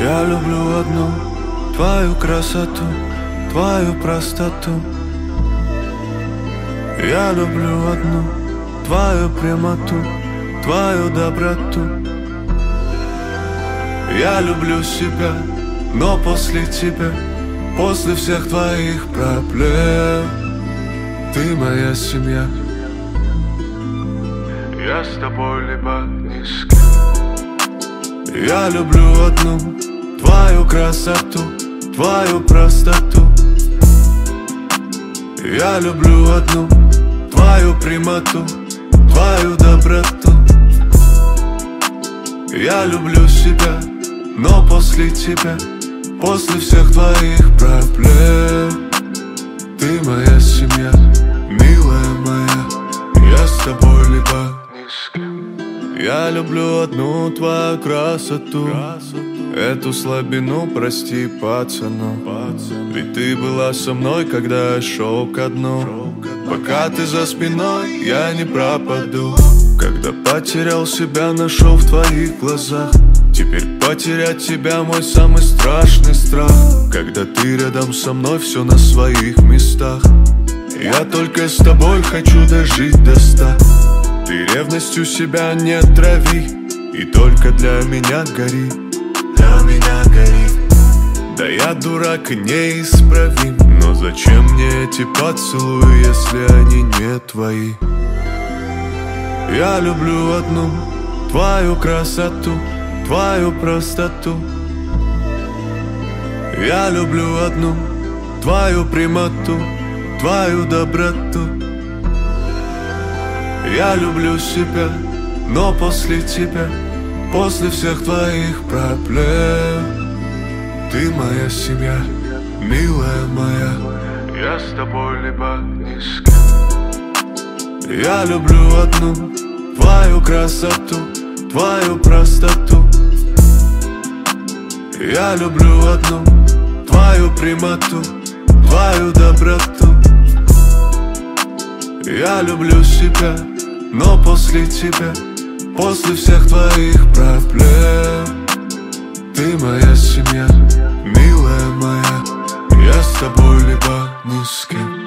Я люблю одну твою красоту, твою простоту. Я люблю одну твою прямоту, твою доброту. Я люблю себя, но после тебя, после всех твоих проблем, ты моя семья. Я с тобой либо ни с кем. Я люблю одну твою красоту, твою простоту. Я люблю одну твою прямоту, твою доброту. Я люблю себя, но после тебя, после всех твоих проблем, ты моя семья, милая моя. Я с тобой либо ни с кем. Я люблю одну твою красоту, эту слабину прости, пацану. Ведь ты была со мной, когда я шел ко дну. Пока ты за спиной, я не пропаду. Когда потерял себя, нашел в твоих глазах. Теперь потерять тебя мой самый страшный страх. Когда ты рядом со мной, все на своих местах. Я только с тобой хочу дожить до 100. Ты ревностью себя не трави, и только для меня гори, для меня гори. Да я дурак и неисправим, но зачем мне эти поцелуи, если они не твои? Я люблю одну твою красоту, твою простоту. Я люблю одну твою прямоту, твою доброту. Я люблю себя, но после тебя, после всех твоих проблем, ты моя семья, милая моя. Я с тобой либо ни с кем. Я люблю одну твою красоту, твою простоту. Я люблю одну твою прямоту, твою доброту. Я люблю себя, но после тебя, после всех твоих проблем, ты моя семья, милая моя. Я с тобой либо ни с кем.